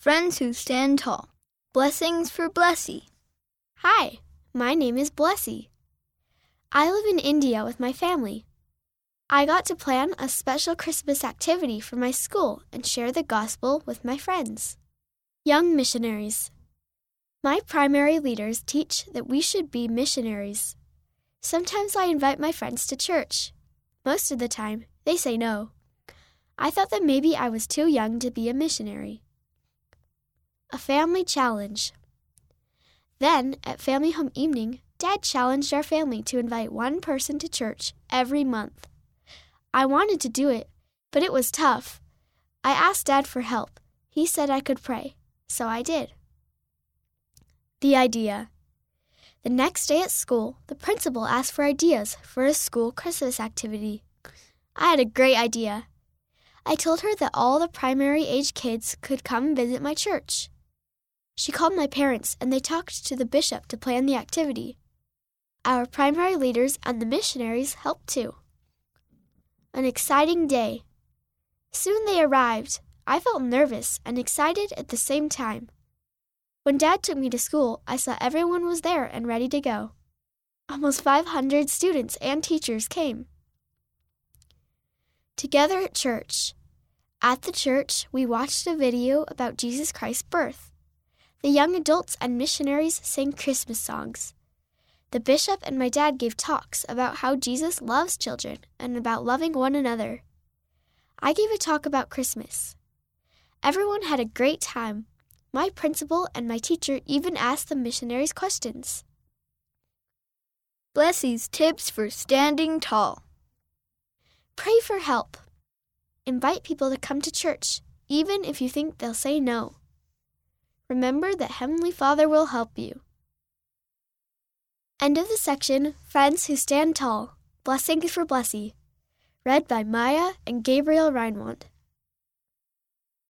Friends who stand tall. Blessings for Blessy. Hi, my name is Blessy. I live in India with my family. I got to plan a special Christmas activity for my school and share the gospel with my friends. Young missionaries. My primary leaders teach that we should be missionaries. Sometimes I invite my friends to church. Most of the time, they say no. I thought that maybe I was too young to be a missionary. A family challenge. Then, at family home evening, Dad challenged our family to invite one person to church every month. I wanted to do it, but it was tough. I asked Dad for help. He said I could pray, so I did. The idea. The next day at school, the principal asked for ideas for a school Christmas activity. I had a great idea. I told her that all the primary-age kids could come visit my church. She called my parents, and they talked to the bishop to plan the activity. Our primary leaders and the missionaries helped too. An exciting day. Soon they arrived. I felt nervous and excited at the same time. When Dad took me to school, I saw everyone was there and ready to go. Almost 500 students and teachers came. Together at church. At the church, we watched a video about Jesus Christ's birth. The young adults and missionaries sang Christmas songs. The bishop and my dad gave talks about how Jesus loves children and about loving one another. I gave a talk about Christmas. Everyone had a great time. My principal and my teacher even asked the missionaries questions. Blessy's tips for standing tall. Pray for help. Invite people to come to church, even if you think they'll say no. Remember that Heavenly Father will help you. End of the section, Friends Who Stand Tall. Blessings for Blessy. Read by Maya and Gabriel Reinwand.